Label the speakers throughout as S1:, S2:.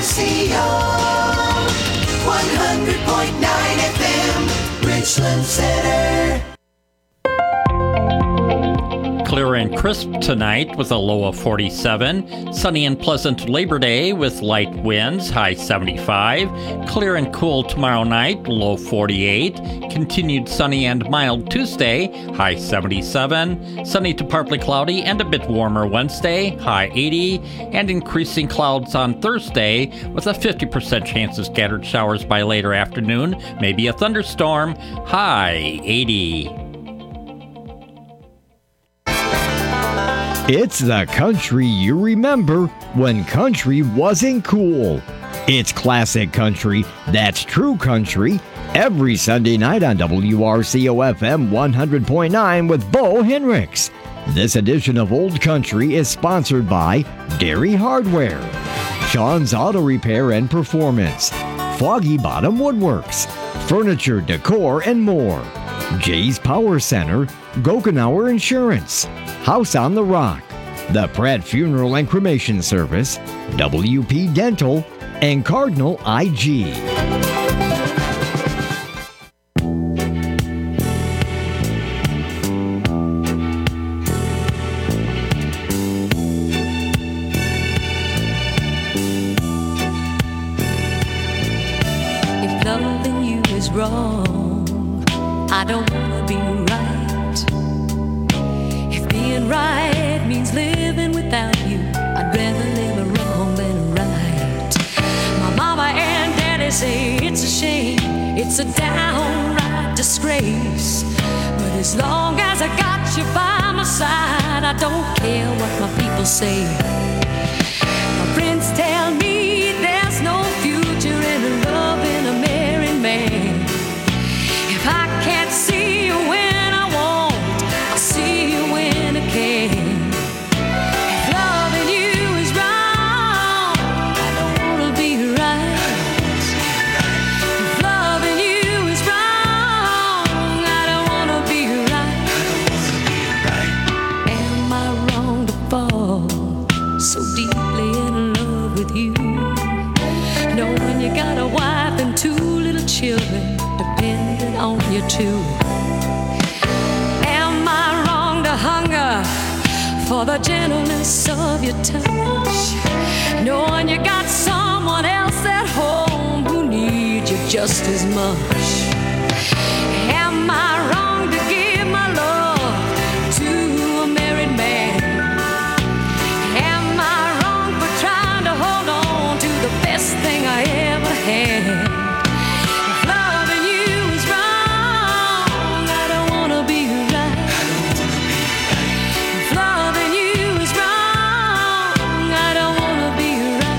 S1: 100.9 FM, Richland Center.
S2: Clear and crisp tonight with a low of 47. Sunny and pleasant Labor Day with light winds, high 75. Clear and cool tomorrow night, low 48. Continued sunny and mild Tuesday, high 77. Sunny to partly cloudy and a bit warmer Wednesday, high 80. And increasing clouds on Thursday with a 50% chance of scattered showers by later afternoon, maybe a thunderstorm, high 80.
S3: It's the country you remember when country wasn't cool. It's classic country, that's true country, every Sunday night on WRCO-FM 100.9 with Bo Henricks. This edition of Old Country is sponsored by Dairy Hardware, Sean's Auto Repair and Performance, Foggy Bottom Woodworks, Furniture, Decor, and more, Jay's Power Center, Gokenauer Insurance, House on the Rock, the Pratt Funeral and Cremation Service, WP Dental, and Cardinal IG.
S4: If loving you is wrong, I don't want to be right. If being right means living without you, I'd rather live wrong than right. My mama and daddy say it's a shame, it's a downright disgrace. But as long as I got you by my side, I don't care what my people say. My friends tell me there's no future in loving a married man. If I can't see you when I want, I'll see you when I can. If loving you is wrong, I don't wanna be right. If loving you is wrong, I don't wanna be right. Am I wrong to fall so deeply in love with you, knowing you got a wife and two little children dependent on you too? Am I wrong to hunger for the gentleness of your touch, knowing you got someone else at home who needs you just as much? Am I wrong to give my love to a married man? Am I wrong for trying to hold on to the best thing I ever had? If loving you is wrong, I don't wanna be right. If loving you is wrong, I don't wanna be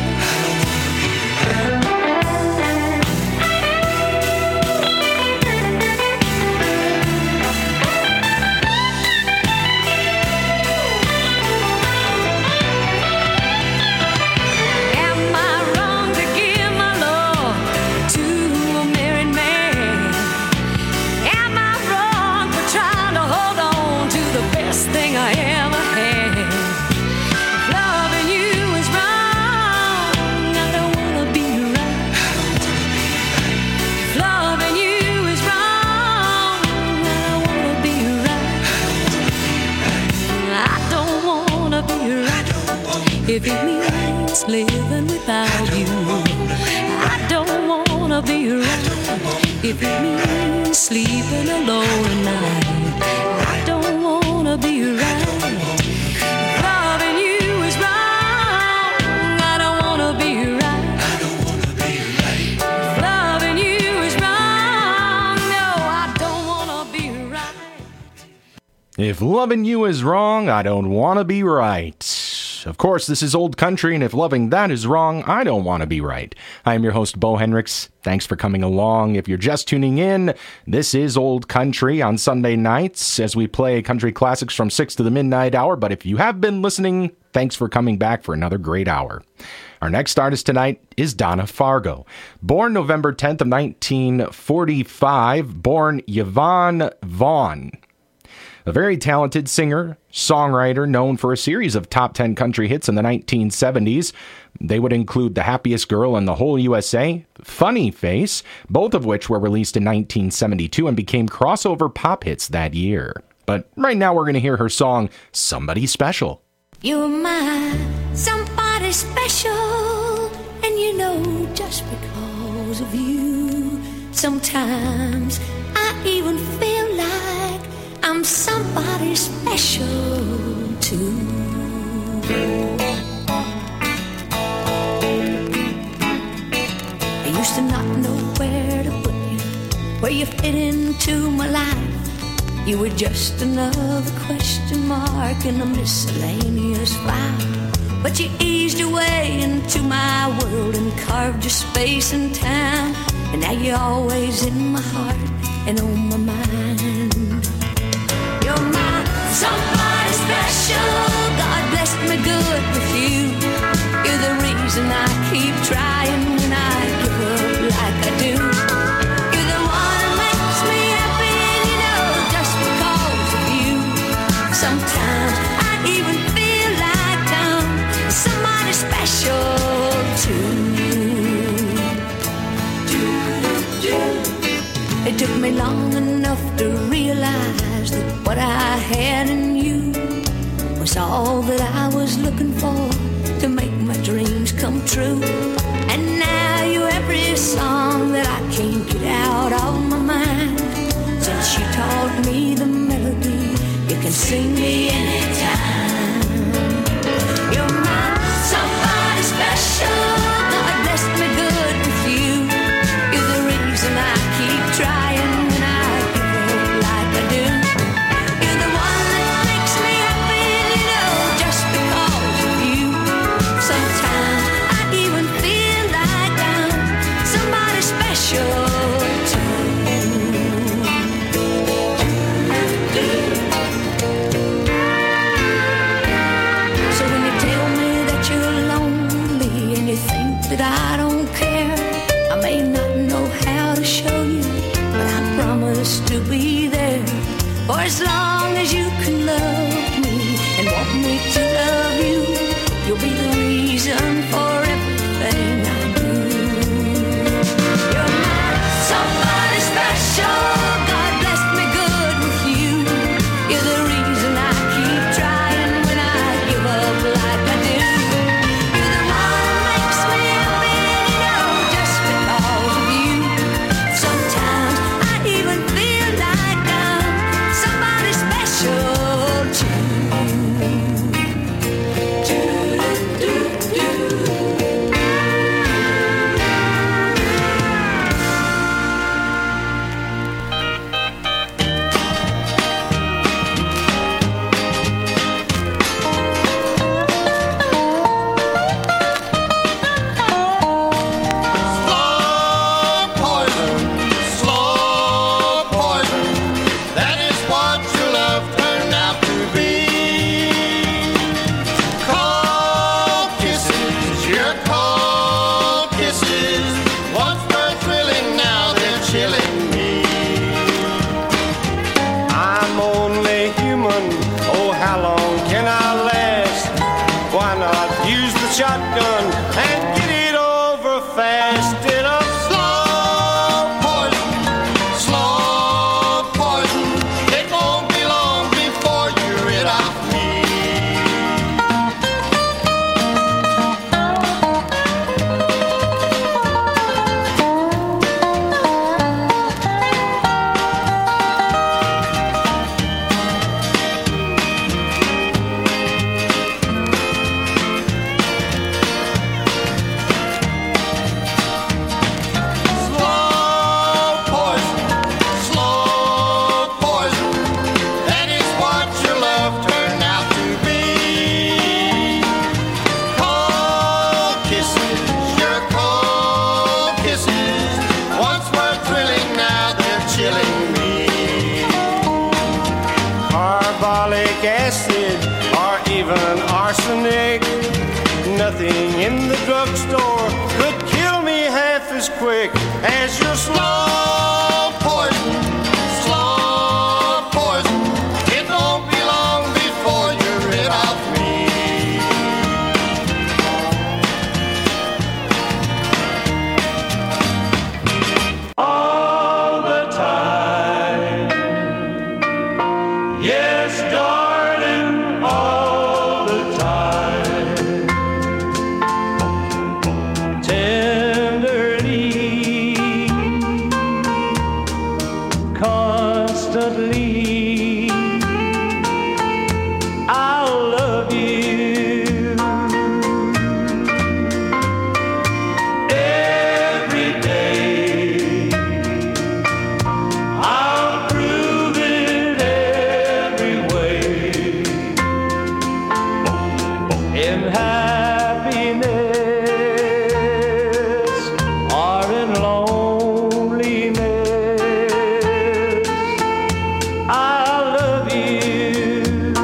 S4: Am I wrong to give my love to a married man? Am I wrong for trying to hold on to the best thing I ever had? If loving you is wrong, I don't wanna be right. If loving you is wrong, I don't wanna be right. I don't wanna be right. If it means living without you, I don't wanna be right. If it means sleeping alone at night, I don't wanna be right. If loving you is wrong, I don't wanna be right. If loving you is wrong, no, I don't wanna be right.
S5: If loving you is wrong, I don't want to be right. Of course, this is Old Country, and if loving that is wrong, I don't want to be right. I am your host, Bo Henricks. Thanks for coming along. If you're just tuning in, this is Old Country on Sunday nights as we play country classics from 6 to the midnight hour. But if you have been listening, thanks for coming back for another great hour. Our next artist tonight is Donna Fargo. Born November 10th of 1945, born Yvonne Vaughn. A very talented singer, songwriter known for a series of top 10 country hits in the 1970s. They would include The Happiest Girl in the Whole USA, Funny Face, both of which were released in 1972 and became crossover pop hits that year. But right now we're going to hear her song, Somebody Special.
S4: You're my somebody special, and you know just because of you, sometimes I even feel like I'm somebody special too. I used to not know where to put you, where you fit into my life. You were just another question mark in a miscellaneous file. But you eased your way into my world and carved your space and time. And now you're always in my heart and on my mind. You're my somebody special. God blessed me good with you. You're the reason I keep trying when I give up like I do. You're the one that makes me happy, and you know just because of you. Sometimes I even feel like I'm somebody special too. It took me long enough to realize that what I had in you was all that I was looking for to make my dreams come true. And now you're every song that I can't get out of my mind. Since you taught me the melody, you can sing me anytime. You're my somebody special. God blessed me good with you. You're the reason I keep trying when I give up like I do. You're the one that makes me happy, and you know just because of you. Sometimes I even feel like I'm somebody special too. So when you tell me that you're lonely and you think that I don't care, I may not know how to show you, but I promise to be there. For as long as you can love me and want me to love you, you'll be the reason for everything I do. You're my somebody special. God blessed me good with you. You're the reason I keep trying when I give up like I do. You're the one that makes me happy, and you know just because of you. Sometimes I even feel like I'm somebody special too.
S6: Slow poison, that is what your love turned out to be. Cold kisses, your cold kisses, once were thrilling, now they're chilling me. I'm only human, oh how long can I last? Why not use the shotgun and get it over fast? Did a slow poison, it won't be long before you're rid of me. Slow poison, that is what your love turned out to be. Cold kisses, your cold kisses, once were thrilling, now they're chilling me. Carbolic acid or even arsenic, nothing in the drugstore could kill me half as quick as your slow poison. Slow poison, it won't be long before you're rid of me. constantly. I'll love you every day. I'll prove it every way. In happiness or in loneliness, I'll love you.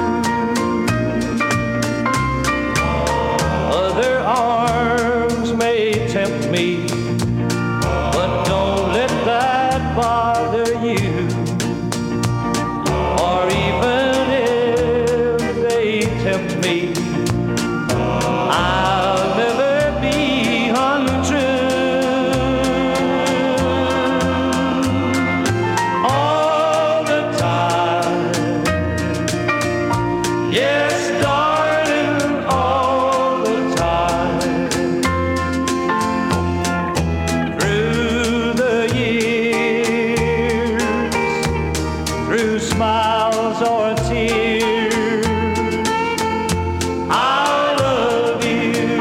S6: Other arms may tempt me, but don't let that bother you. Or even if they tempt me, I'll never be untrue. All the time, yes, darling, all the time. Through the years, through smiles or tears, I'll love you.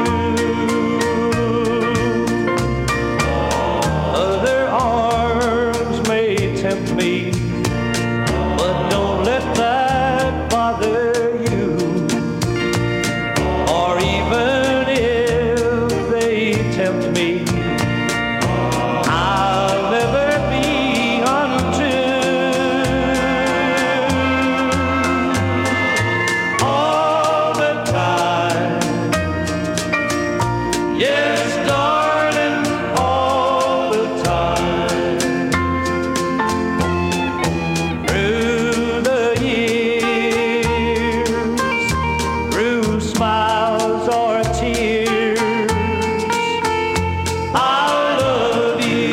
S6: Other arms may tempt me, but don't let that bother you. Or even if they tempt me, I'll never be untrue. All the time, yes, darling, all the time. Through the years, through smiles or tears, I'll love you.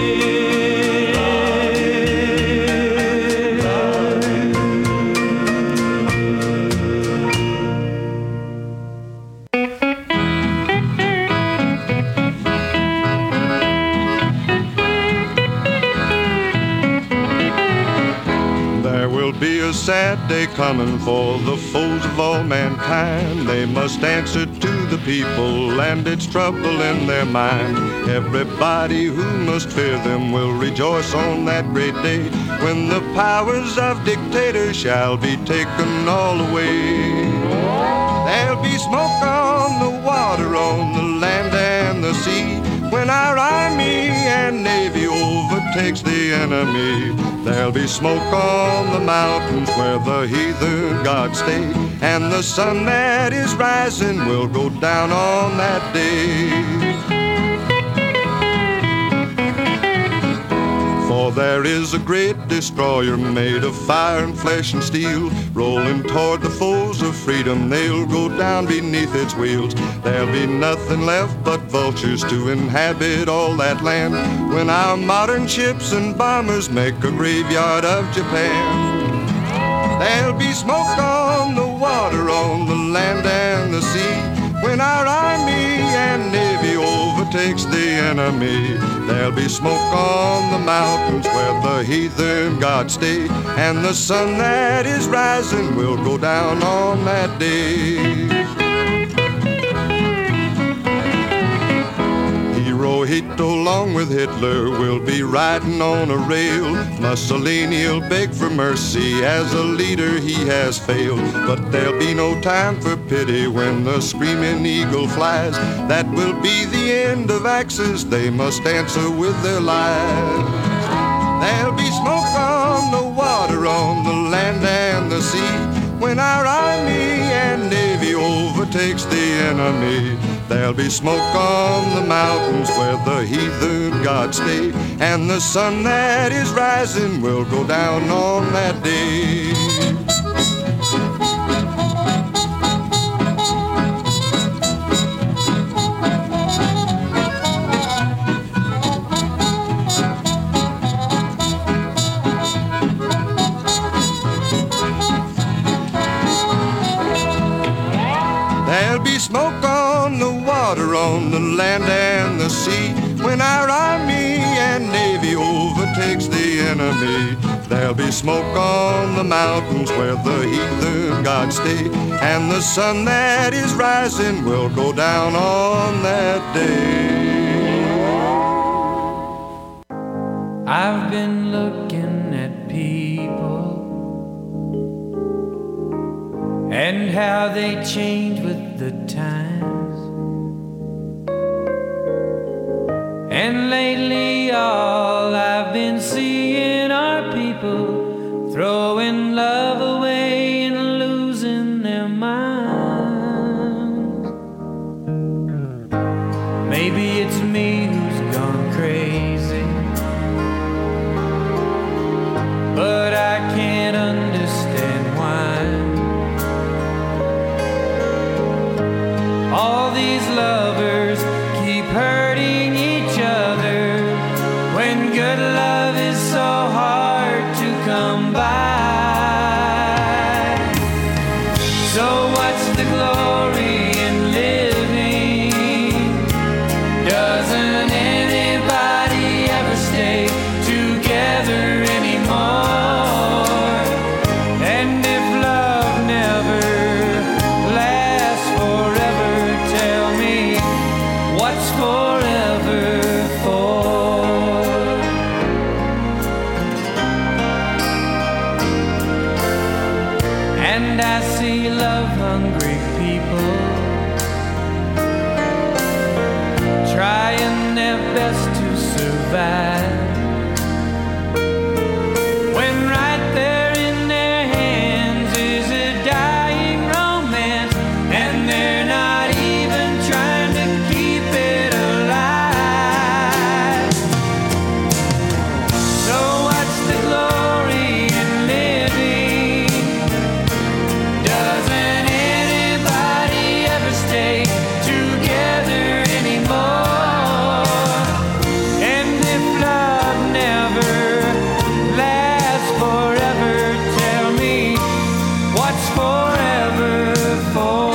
S7: There will be a sad day coming for the foes of all mankind. They must answer to the people, and it's trouble in their mind. Everybody who must fear them will rejoice on that great day, when the powers of dictators shall be taken all away. There'll be smoke on the water, on the land and the sea, when our army and navy overtakes the enemy. There'll be smoke on the mountains where the heathen gods stay, and the sun that is rising will go down on that day. For there is a great destroyer made of fire and flesh and steel, rolling toward the foes of freedom. They'll go down beneath its wheels. There'll be nothing left but vultures to inhabit all that land, when our modern ships and bombers make a graveyard of Japan. There'll be smoke on the water, on the land and the sea, when our army and navy overtakes the enemy. There'll be smoke on the mountains where the heathen gods stay, and the sun that is rising will go down on that day. Hirohito, along with Hitler, will be riding on a rail. Mussolini'll beg for mercy, as a leader he has failed. But there'll be no time for pity when the screaming eagle flies. That will be the end of Axis, they must answer with their lives. There'll be smoke on the water, on the land and the sea, when our army and navy overtakes the enemy. There'll be smoke on the mountains where the heathen gods stay, and the sun that is rising will go down on that day. There'll be smoke on the water, on the land and the sea, When our Army and Navy overtakes the enemy, there'll be smoke on the mountains where the heathen gods stay, and the sun that is rising will go down on that day.
S8: I've been looking at people and how they change with the times. And lately all I've been seeing are people throwing love away and losing their minds. Maybe it's me who's gone crazy, but I can't understand why all these lovers keep hurting each other when good love is so hard to come by. So what's the glory in living? Doesn't anybody ever stay together anymore? And if love never lasts forever, tell me what's forever for? And I see love-hungry people trying their best to survive, when right there in their hands is a dying romance, and they're not even trying to keep it alive. So what's the glory in living? Doesn't anybody ever stay together anymore? And if love never lasts forever, tell me what's forever for?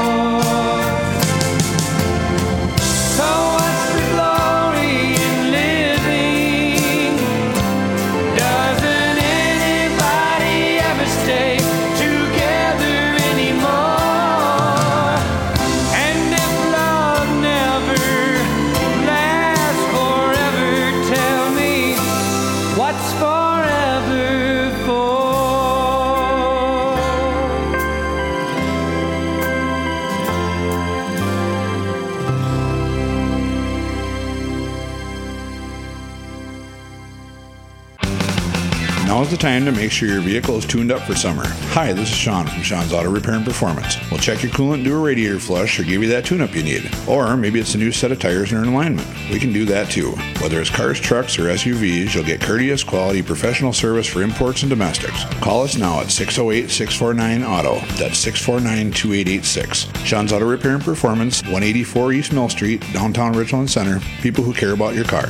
S8: So what's the glory in living? Doesn't anybody ever stay together anymore? And if love never lasts forever, tell me what's forever for?
S9: Now is the time to make sure your vehicle is tuned up for summer. Hi, this is Sean from Sean's Auto Repair and Performance. We'll check your coolant, do a radiator flush, or give you that tune-up you need. Or maybe it's a new set of tires and are in alignment. We can do that too. Whether it's cars, trucks, or SUVs, you'll get courteous, quality, professional service for imports and domestics. Call us now at 608-649-AUTO. That's 649-2886. Sean's Auto Repair and Performance, 184 East Mill Street, downtown Richland Center. People who care about your car.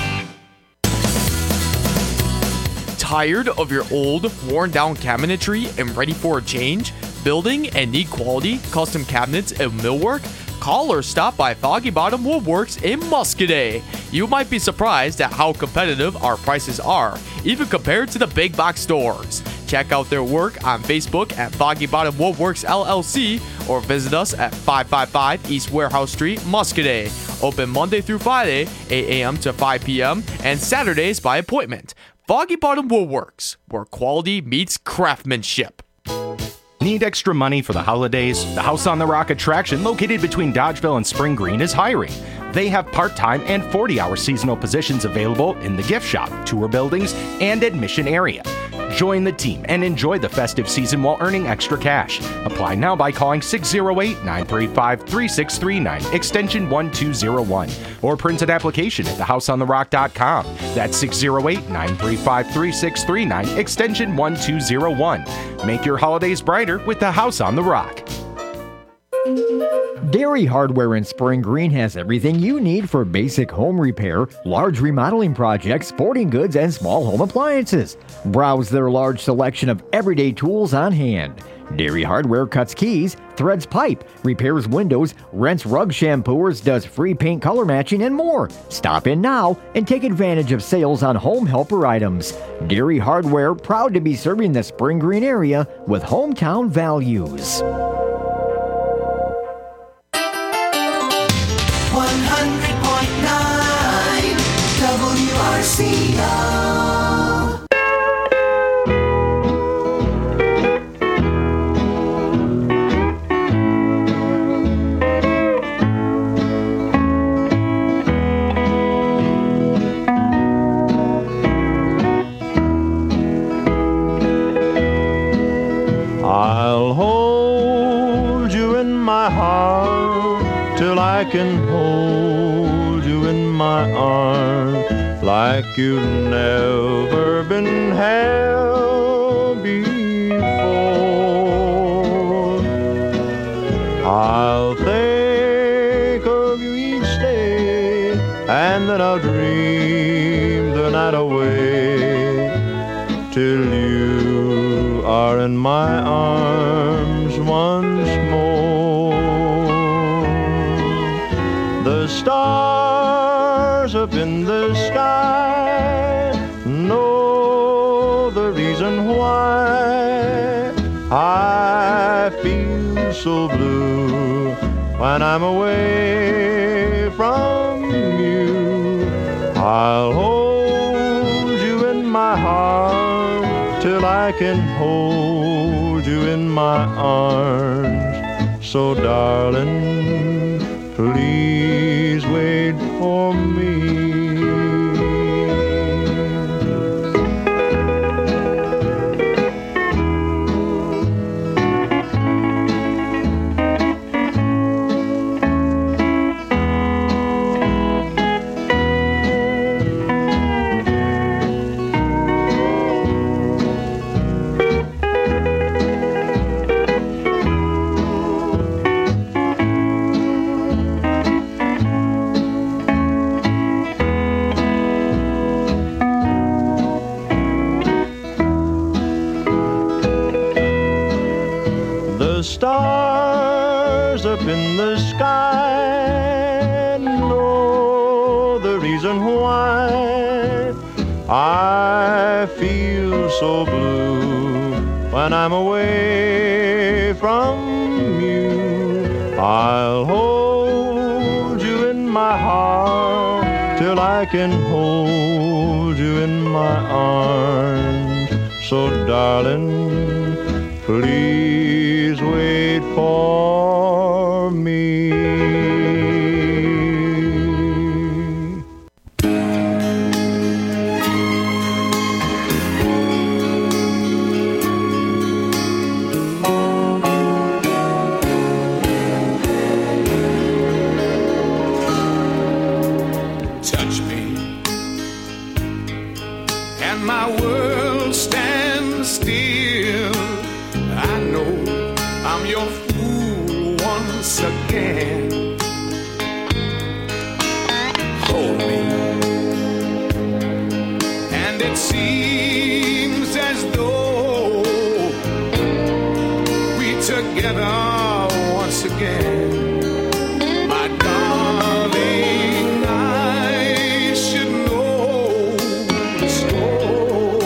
S10: Tired of your old, worn-down cabinetry and ready for a change? Building and need quality, custom cabinets and millwork? Call or stop by Foggy Bottom Woodworks in Muscoda. You might be surprised at how competitive our prices are, even compared to the big box stores. Check out their work on Facebook at Foggy Bottom Woodworks LLC or visit us at 555 East Warehouse Street, Muscoda. Open Monday through Friday, 8 a.m. to 5 p.m. and Saturdays by appointment. Foggy Bottom Woodworks, where quality meets craftsmanship.
S5: Need extra money for the holidays? The House on the Rock attraction located between Dodgeville and Spring Green is hiring. They have part-time and 40-hour seasonal positions available in the gift shop, tour buildings, and admission area. Join the team and enjoy the festive season while earning extra cash. Apply now by calling 608-935-3639, extension 1201, or print an application at thehouseontherock.com. That's 608-935-3639, extension 1201. Make your holidays brighter with the House on the Rock.
S3: Dairy Hardware in Spring Green has everything you need for basic home repair, large remodeling projects, sporting goods, and small home appliances. Browse their large selection of everyday tools on hand. Dairy Hardware cuts keys, threads pipe, repairs windows, rents rug shampooers, does free paint color matching, and more. Stop in now and take advantage of sales on home helper items. Dairy Hardware, proud to be serving the Spring Green area with hometown values.
S1: 100.9 WRCO.
S6: I'll hold you in my heart till I can hold you in my arms like you've never been held before. I'll think of you each day and then I'll dream the night away till you are in my arms once more. The stars up in the sky know the reason why I feel so blue when I'm away from you. I'll hold you in my heart till I can hold you in my arms. So darling, please wait for me. The stars up in the sky know the reason why I feel so blue when I'm away from you. I'll hold you in my heart till I can hold you in my arms. So darling, please wait for me.
S11: Touch me, and my world stands still. I know I'm your fool once again. Hold me, and it seems as though we together once again. My darling, I should know the score.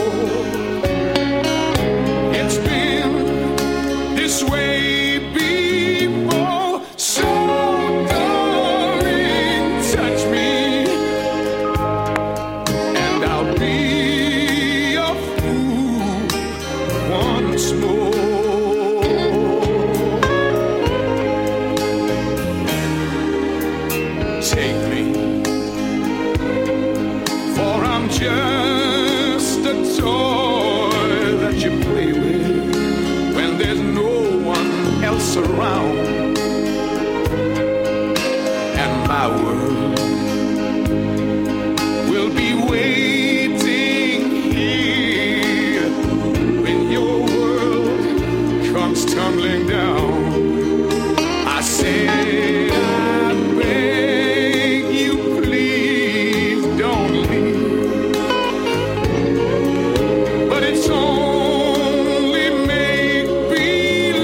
S11: It's been this way before, so darling, touch me, and I'll be a fool once more. Take me, for I'm just a toy that you play with when there's no one else around. And my world will be waiting here when your world comes tumbling down. I said, I beg you, please don't leave. But it's only make believe.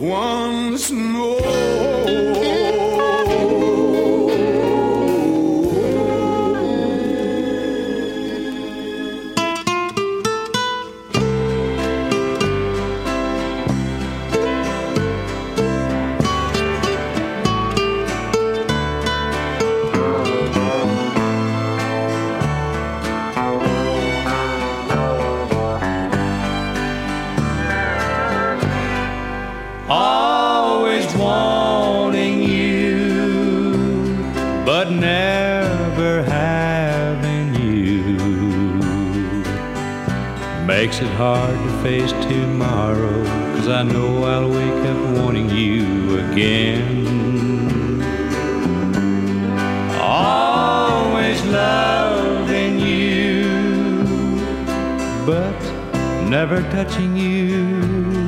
S11: once more.
S8: Always wanting you, but never having you makes it hard to face tomorrow, 'cause I know I'll wake up wanting you again. Always loving you, but never touching you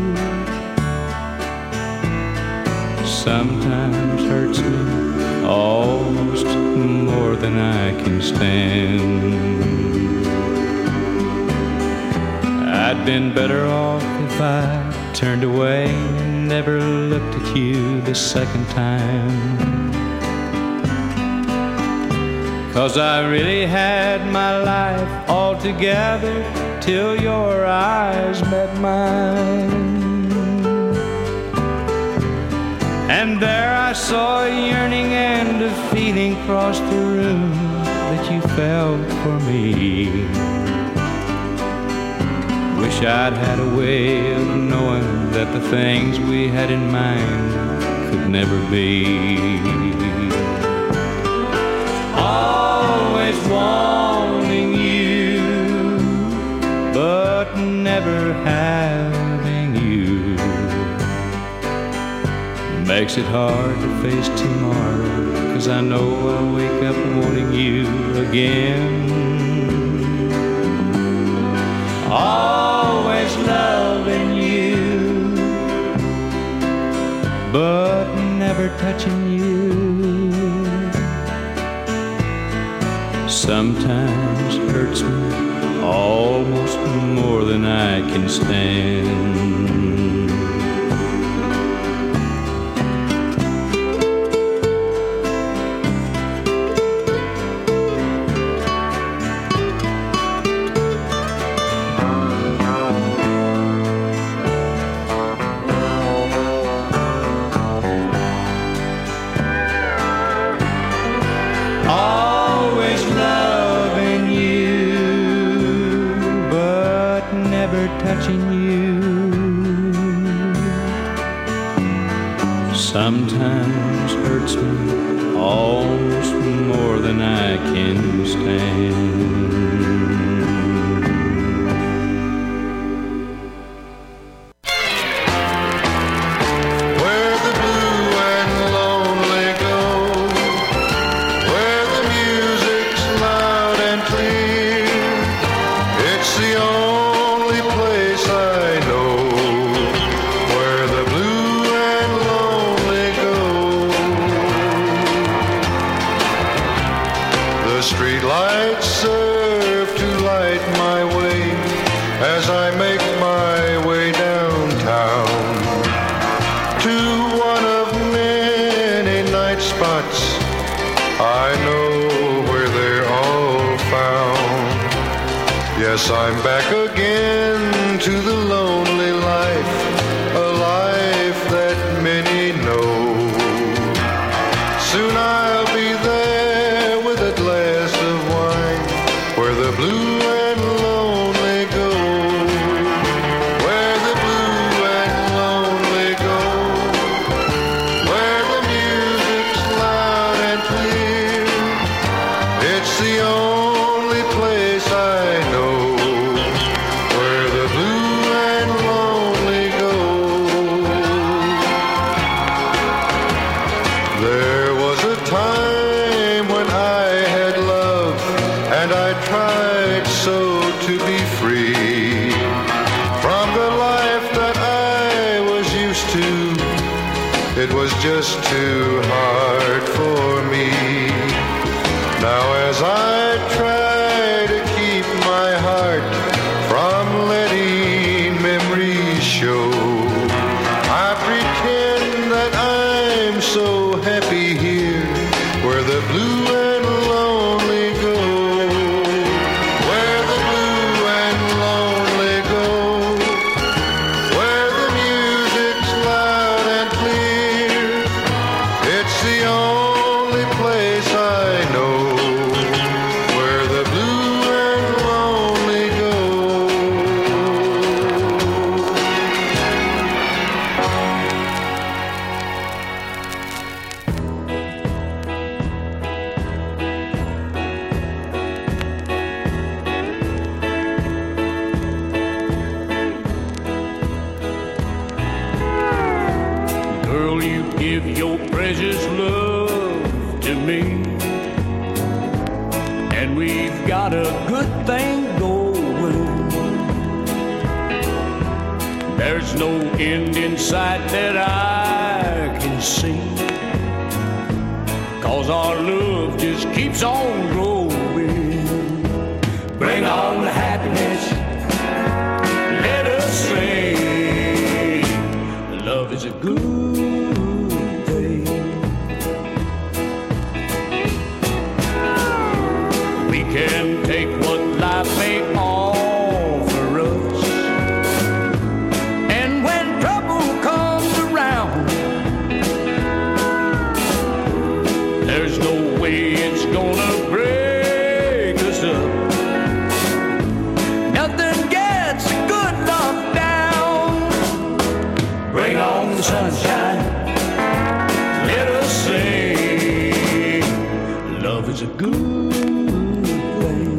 S8: sometimes hurts me almost more than I can stand. I'd been better off if I turned away and never looked at you the second time, 'cause I really had my life all together till your eyes met mine. And there I saw a yearning and a feeling cross the room that you felt for me. Wish I'd had a way of knowing that the things we had in mind could never be. Always wanting you, but never having you makes it hard to face tomorrow, 'cause I know I'll wake up wanting you again. Always loving you, but never touching you sometimes hurts me almost more than I can stand. Always loving you, but never touching you sometimes hurts me almost more than I can stand.
S7: I'm back again to the lonely life, a life that many know. Soon I'll be there with a glass of wine, where the blue and lonely go, where the blue and lonely go, where the music's loud and clear. It's the only place I know. It was just too hard for me. Now as I try to keep my heart from letting memories show, I pretend
S11: Girl, you give your precious love to me, and we've got a good thing going. There's no end in sight that I can see, 'cause our love just keeps on growing. Bring on the happiness, let us sing. Love is a good thing. We can take what life may offer us, and when trouble comes around, there's no way it's gonna break us up. Nothing gets a good love down. Bring on the sunshine, let us sing. Love is a good thing.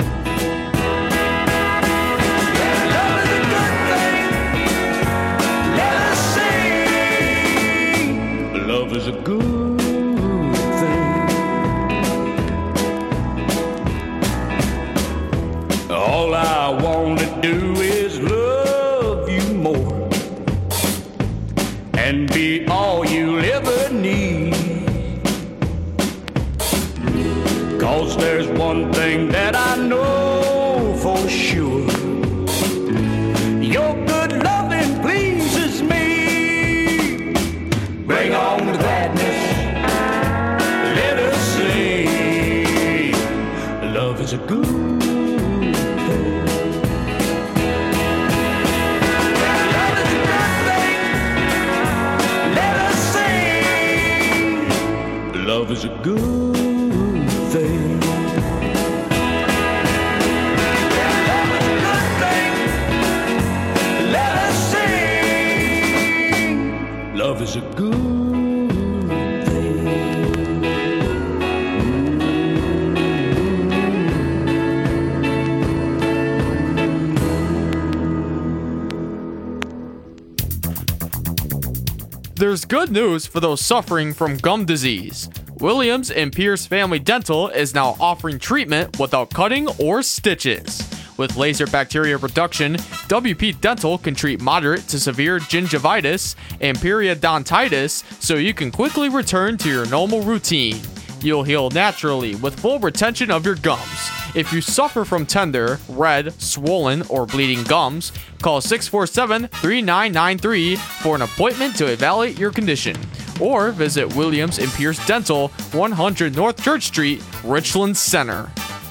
S11: Yeah, love is a good thing. Let us sing. Love is a good thing. All I want to do is love you more and be all you'll ever need. 'Cause there's one thing that I know for sure: your good loving pleases me. Bring on the gladness, let us sing. Love is a good thing. Love is a good thing. Let us sing. Love is a good thing. Love is a good thing. Let us sing. Love is a good thing.
S10: There's good news for those suffering from gum disease. Williams and Pierce Family Dental is now offering treatment without cutting or stitches. With laser bacteria reduction, WP Dental can treat moderate to severe gingivitis and periodontitis so you can quickly return to your normal routine. You'll heal naturally with full retention of your gums. If you suffer from tender, red, swollen, or bleeding gums, call 647-3993 for an appointment to evaluate your condition. Or visit Williams and Pierce Dental, 100 North Church Street, Richland Center.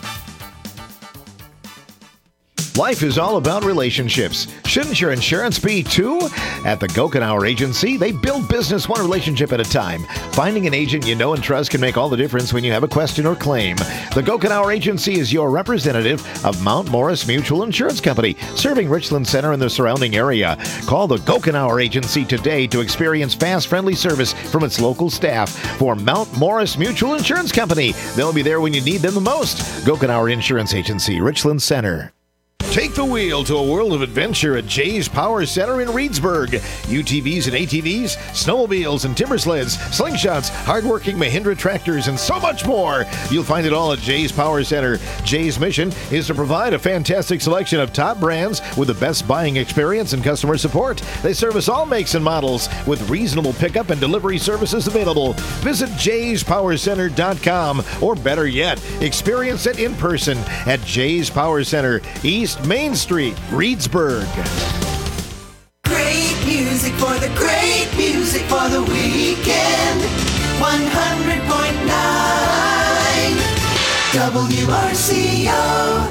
S12: Life is all about relationships. Shouldn't your insurance be too? At the Gokenauer Agency, they build business one relationship at a time. Finding an agent you know and trust can make all the difference when you have a question or claim. The Gokenauer Agency is your representative of Mount Morris Mutual Insurance Company, serving Richland Center and the surrounding area. Call the Gokenauer Agency today to experience fast, friendly service from its local staff. For Mount Morris Mutual Insurance Company, they'll be there when you need them the most. Gokenauer Insurance Agency, Richland Center. Take the wheel to a world of adventure at Jay's Power Center in Reedsburg. UTVs and ATVs, snowmobiles and timber sleds, slingshots, hardworking Mahindra tractors, and so much more. You'll find it all at Jay's Power Center. Jay's mission is to provide a fantastic selection of top brands with the best buying experience and customer support. They service all makes and models with reasonable pickup and delivery services available. Visit jayspowercenter.com, or better yet, experience it in person at Jay's Power Center, East Main Street, Reedsburg.
S1: Great music for the great music for the weekend. 100.9 WRCO.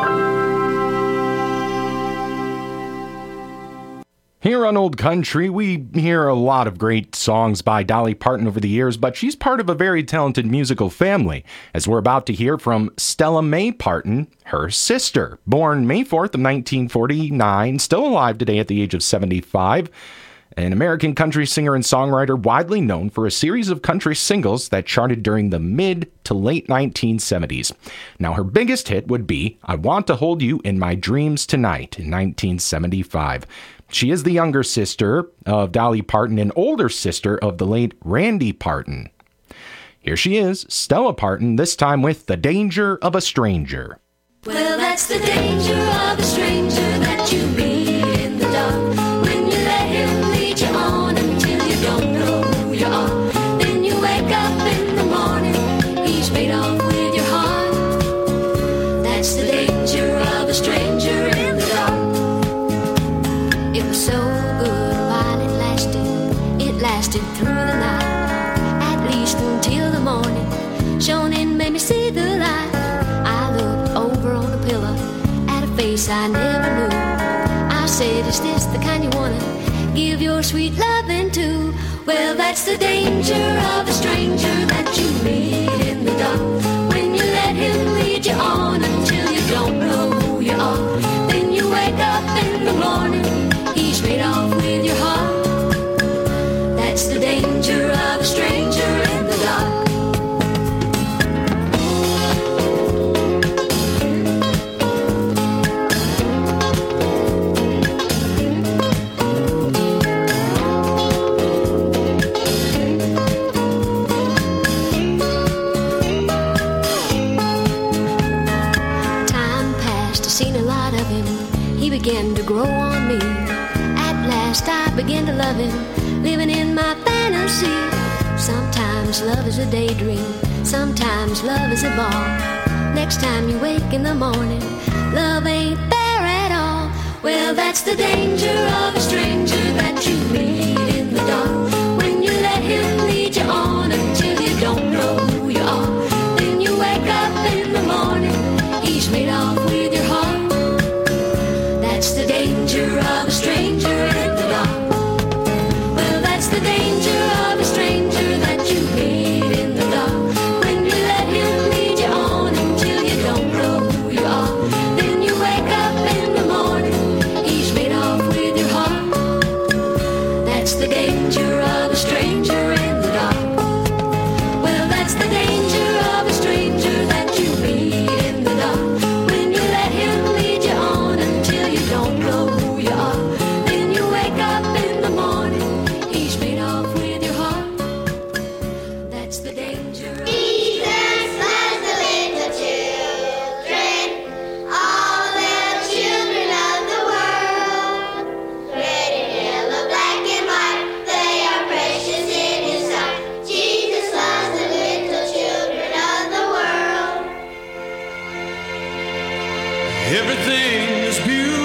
S5: Here on Old Country, we hear a lot of great songs by Dolly Parton over the years, but she's part of a very talented musical family, as we're about to hear from Stella Mae Parton, her sister. Born May 4th of 1949, still alive today at the age of 75, an American country singer and songwriter widely known for a series of country singles that charted during the mid to late 1970s. Now, her biggest hit would be I Want to Hold You in My Dreams Tonight in 1975. She is the younger sister of Dolly Parton and older sister of the late Randy Parton. Here she is, Stella Parton, this time with The Danger of a Stranger.
S4: Well, that's the danger of a stranger that you meet in the dark. When you let him lead you on until you don't know who you are. Then you wake up in the morning, he's made off with your heart. That's the danger of a stranger in the dark. It was so good while it lasted through the night, at least until the morning. Shone in, made me see the light. I looked over on the pillow at a face I never knew. I said, is this the kind you wanna give your sweet loving to? Well, that's the danger of a stranger that you meet in the dark. When you let him lead you on until you don't know who you are. Then you wake up in the morning, he's made off with your heart. That's the danger of a stranger in the dark. Time passed, I seen a lot of him. He began to grow on me. At last I began to love him, living in my fantasy. Sometimes love is a daydream, sometimes love is a ball. Next time you wake in the morning, love ain't there at all. Well, that's the danger of a stranger that you meet in the dark. When you let him lead you on until you don't know who you are. Then you wake up in the morning, he's made off with your heart. That's the danger of a stranger in the dark. Well, that's the danger of a stranger that you meet in the dark. When you let him lead you on until you don't know who you are. Then you wake up in the morning, he's made off with your heart. That's the danger of a stranger in the dark. Well, that's the danger of a stranger that you meet in the dark. When you let him lead you on until you don't know who you are. Then you wake up in the morning, he's made off with your heart. That's the danger of
S13: Jesus loves the little children, all little children of the world. Red and yellow, black and white, they are precious in His sight. Jesus loves the little children of the world.
S11: Everything is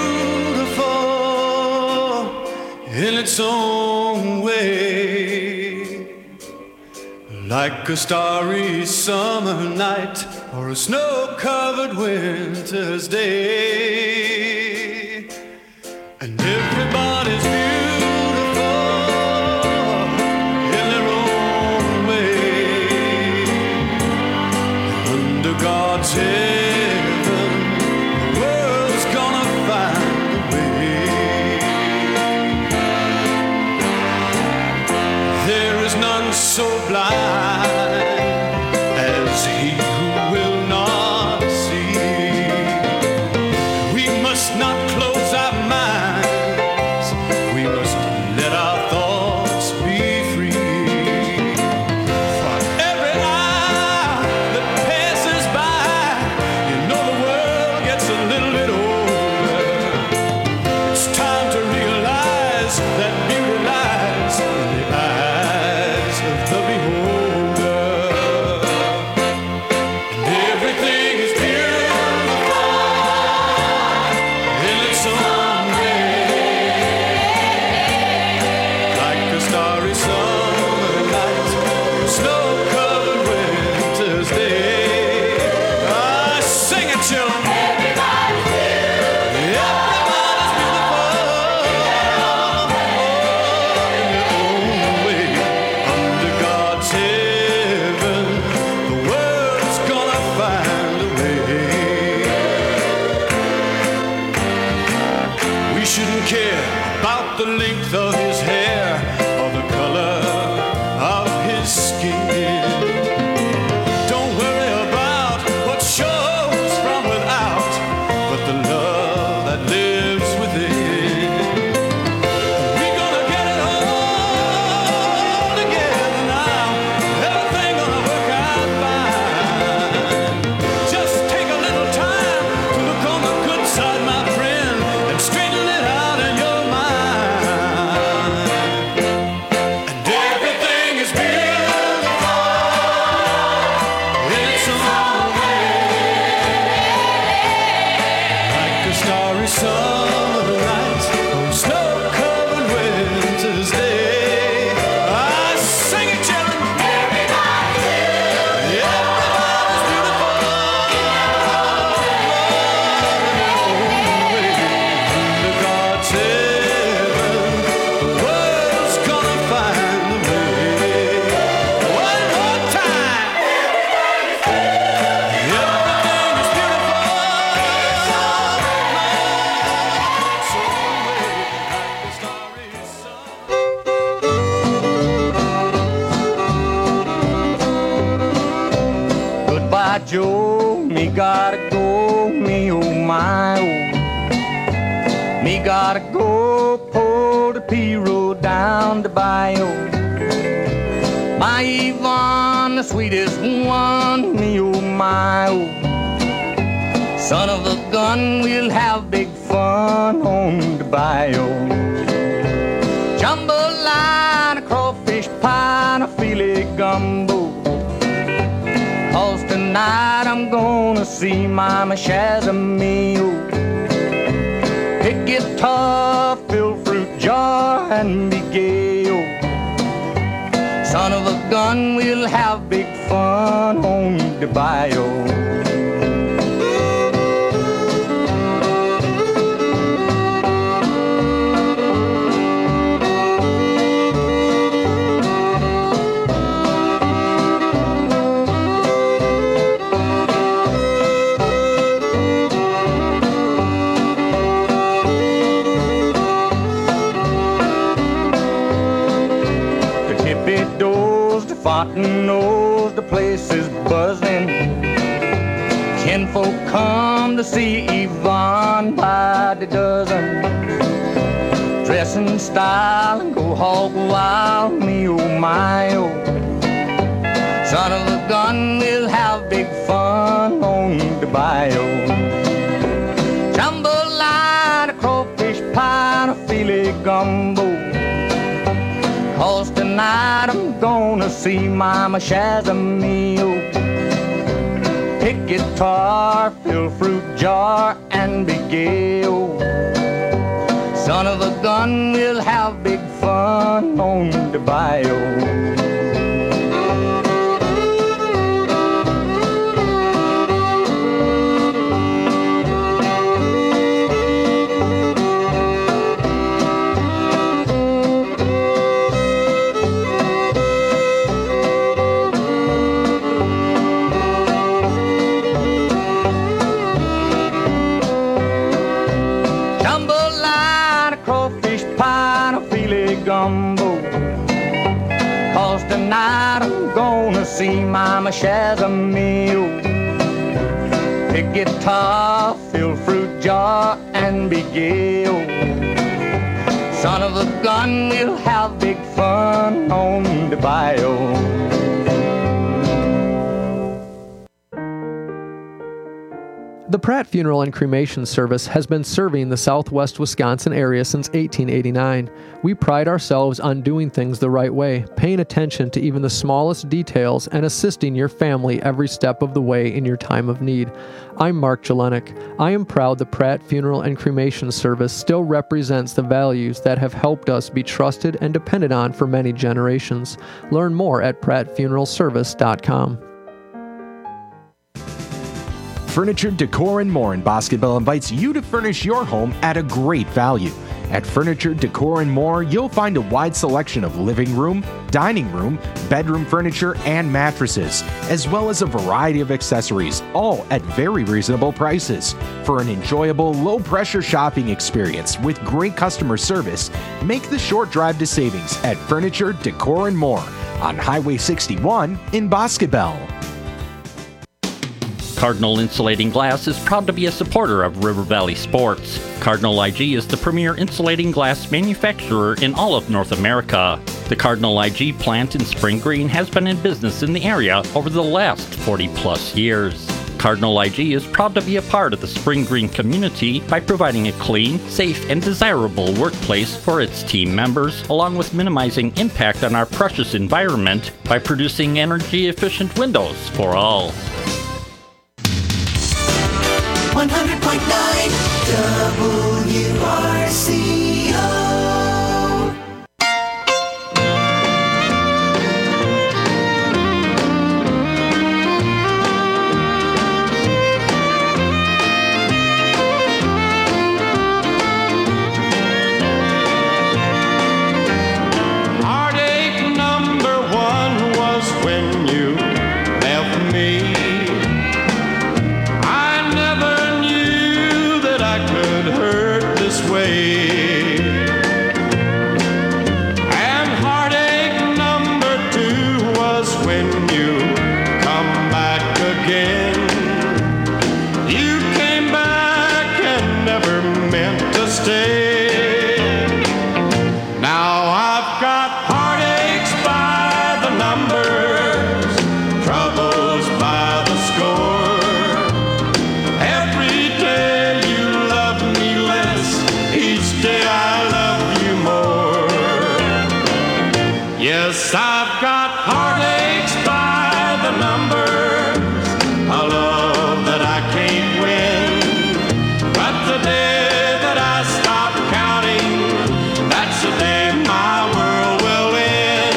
S11: beautiful in its own way, like a starry summer night or a snow-covered winter's day. And everybody's beautiful in their own way. Under God's heaven, the world's gonna find a way. There is none so blind as he who will not see. We
S6: shouldn't care about the length of his hair or the color of his skin. Don't worry about what shows from without, but the love that lives within. We're gonna get it all together now. Everything gonna work out fine. Just take a little time to look on the good side, my friend, and straighten it out in your mind. And everything is beautiful in its own way. Like a starry summer night on snow-covered winter's day. I sing it, children. Everybody's beautiful. The God's heaven, the world's gonna find a way. One more time. Everything is beautiful.
S11: Goodbye, Joe. Me gotta go. Me oh my oh. Me gotta go. Pull the P road down the bayou. My Yvonne, the sweetest one. Me oh my oh. Son of a gun, we'll have big fun on the bayou. Jambalaya, a crawfish pie, and a filet gumbo. 'Cause tonight I'm gonna see Mama Shazamio. Pick guitar, fill fruit jar, and be gay. Oh. Son of a gun, we'll have big fun on the bayou. The tippy doors, the Fontaines, the place is buzzing. Kinfolk come to see Yvonne by the dozen. Dress in style and go hog wild, me oh my oh. Son of a gun, we'll have big fun on the bayou. Jambalaya, a crawfish pie, and a filet gumbo. 'Cause tonight I'm gonna see Mama Shazamio. Pick guitar, fill fruit jar, and be gay. Oh. Son of a gun, we'll have big fun on the bayou. Jambalaya, a crawfish pie, and a filet gumbo. 'Cause tonight I'm gonna see Mama Shazamio. Pick guitar, fill fruit jar, and be gay. Oh. Son of a gun, we'll have big fun on the bayou.
S14: The Pratt Funeral and Cremation Service has been serving the southwest Wisconsin area since 1889. We pride ourselves on doing things the right way, paying attention to even the smallest details, and assisting your family every step of the way in your time of need. I'm Mark Jelenik. I am proud the Pratt Funeral and Cremation Service still represents the values that have helped us be trusted and depended on for many generations. Learn more at prattfuneralservice.com.
S5: Furniture, Decor, and More in Bosqueville invites you to furnish your home at a great value. At Furniture, Decor, and More, you'll find a wide selection of living room, dining room, bedroom furniture, and mattresses, as well as a variety of accessories, all at very reasonable prices. For an enjoyable, low-pressure shopping experience with great customer service, make the short drive to savings at Furniture, Decor, and More on Highway 61 in Boscobel.
S2: Cardinal Insulating Glass is proud to be a supporter of River Valley Sports. Cardinal IG is the premier insulating glass manufacturer in all of North America. The Cardinal IG plant in Spring Green has been in business in the area over the last 40-plus years. Cardinal IG is proud to be a part of the Spring Green community by providing a clean, safe, and desirable workplace for its team members, along with minimizing impact on our precious environment by producing energy-efficient windows for all.
S1: 100.9 WRCO.
S6: Heartache number one was when you left me. I never knew that I could hurt this way. And heartache number two was when you come back again. You came back and never meant to stay. Now I've got heartaches by the numbers, troubles by the score. Every day you love me less, each day I love you more. Yes, I've got heartaches by the numbers, a love that I can't win. But the day that I stop counting, that's the day my world will end.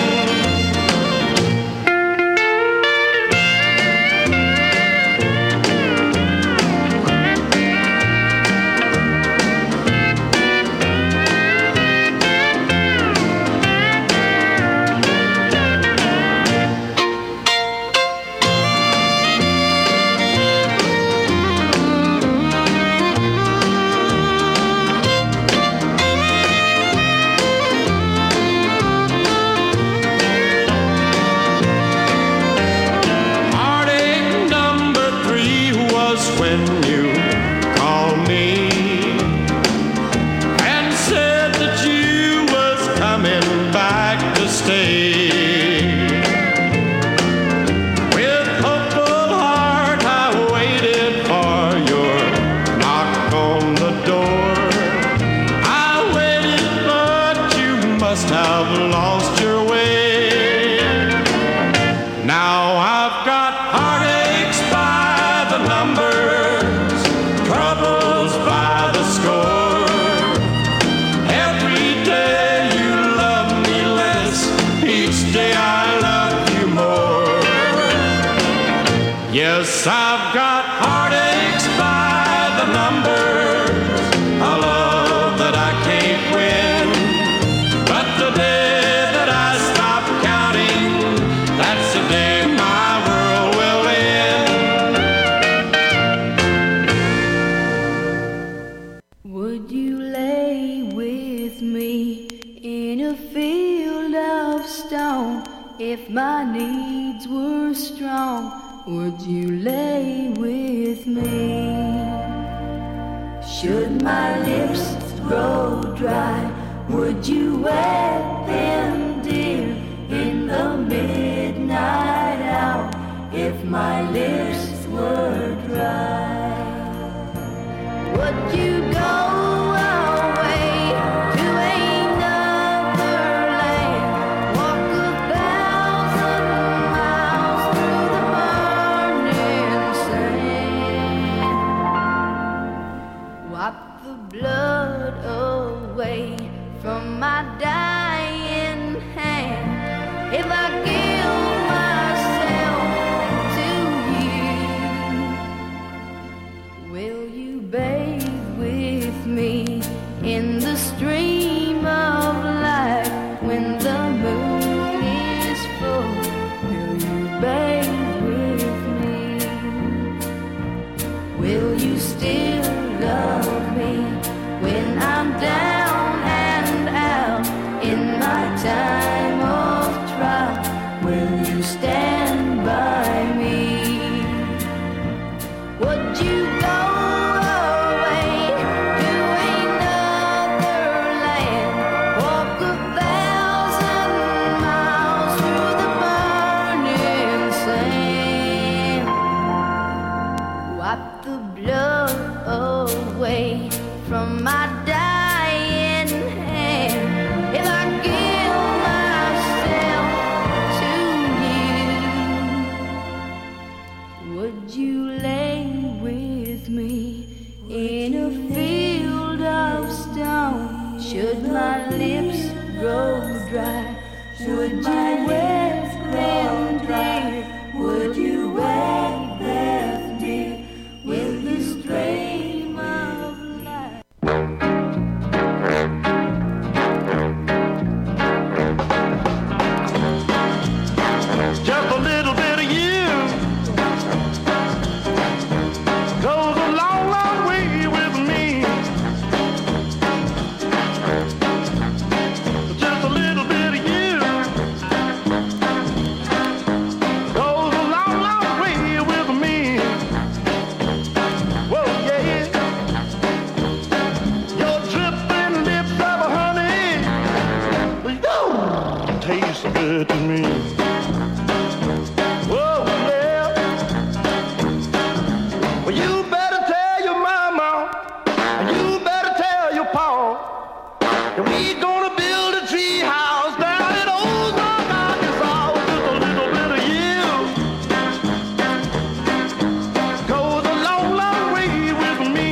S6: Heartache number three was when you called me and said that you was coming back to stay. With hopeful heart I waited for your knock on the door. I waited, but you must have lost your way. Now I've got heartaches by the numbers, troubles by the score. Every day you love me less, each day I love you more. Yes, I've got heartaches by the numbers, a love that I can't win. But the day that I stop counting, that's the day my world will end.
S4: Would you lay with me in a field of stone? If my needs were strong, would you lay with me? Should my lips grow dry, would you wet them, dear, in the midnight hour? If my lips were dry, would you go away to another land, walk 1,000 miles through the burning sand, wipe the blood away from my dying hand? If I give myself to you, will you bathe with me in the stream my dying hand if I give myself to you. Would you lay with me in a field of stone? Should my lips grow dry? Would you wet them dear? Would you wet them dear with the stream of light?
S6: Just a little bit of you goes a long, long way with me. Just a little bit of you goes a long, long way with me. Whoa, yeah. Your dripping lips of honey, ooh, taste good to me. Whoa, yeah. Well, you better tell your mama, and you better tell your pa, that we gonna build a tree house down in Ozark, Arkansas. Just a little bit of you goes a long, long way with me.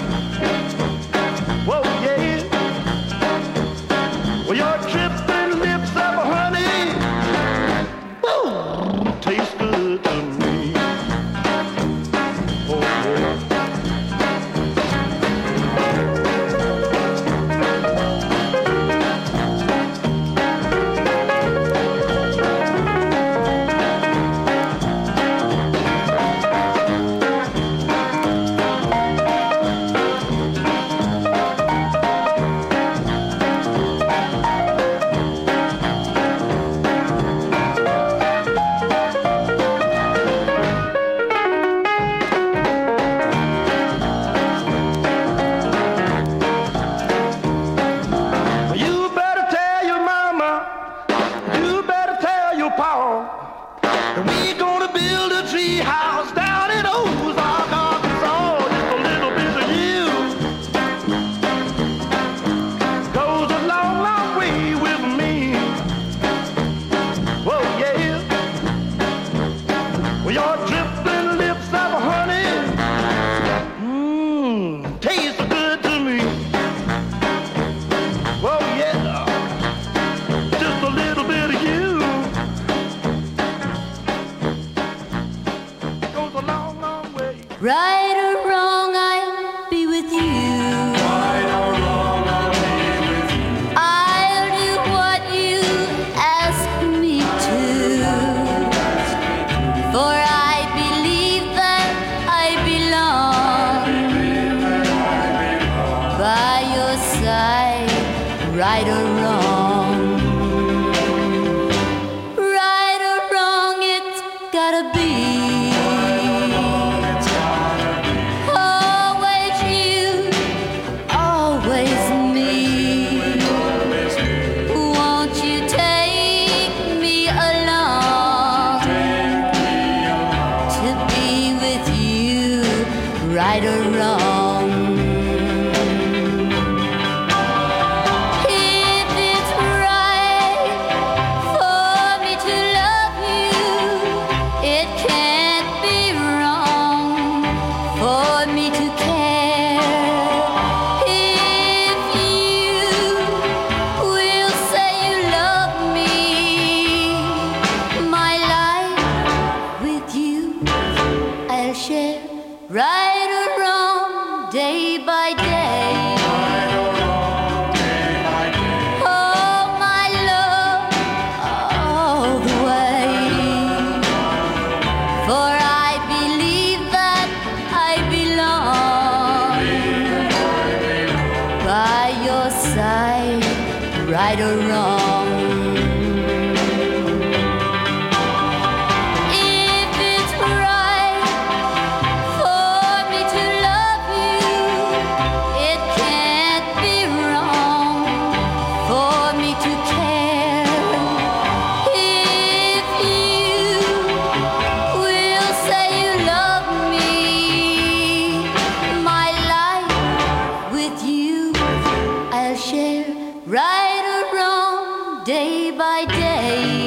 S6: Whoa, yeah. Well, your dripping lips of honey, ooh, taste good to me. Oh, yeah. You better tell your mama, you better tell your pa, that we gonna build a tree house down in Ozark, Arkansas. Just a little bit of you goes a long, long way with me. Whoa, yeah. Well, your dripping lips of honey, taste good to me. Whoa, yeah. Just a little bit of you goes a long, long way.
S4: Right or wrong, I'll be with you. Right or wrong, I'll be with you. I'll do what you ask me to. For I believe that I belong by your side, right or wrong. Right or wrong, it's gotta be. Always you, always me. Won't you take me along to be with you, right or wrong? If it's right for me to love you, it can't be wrong for me to care. If you will say you love me, my life with you I'll share, right or wrong, day by day. Oh, my love, all the way. For I believe that I belong by your side, right or wrong. If it's right for me to love you, it can't be wrong for me to care. If you will say you love me, my life with you
S13: I'll share right or wrong day by day.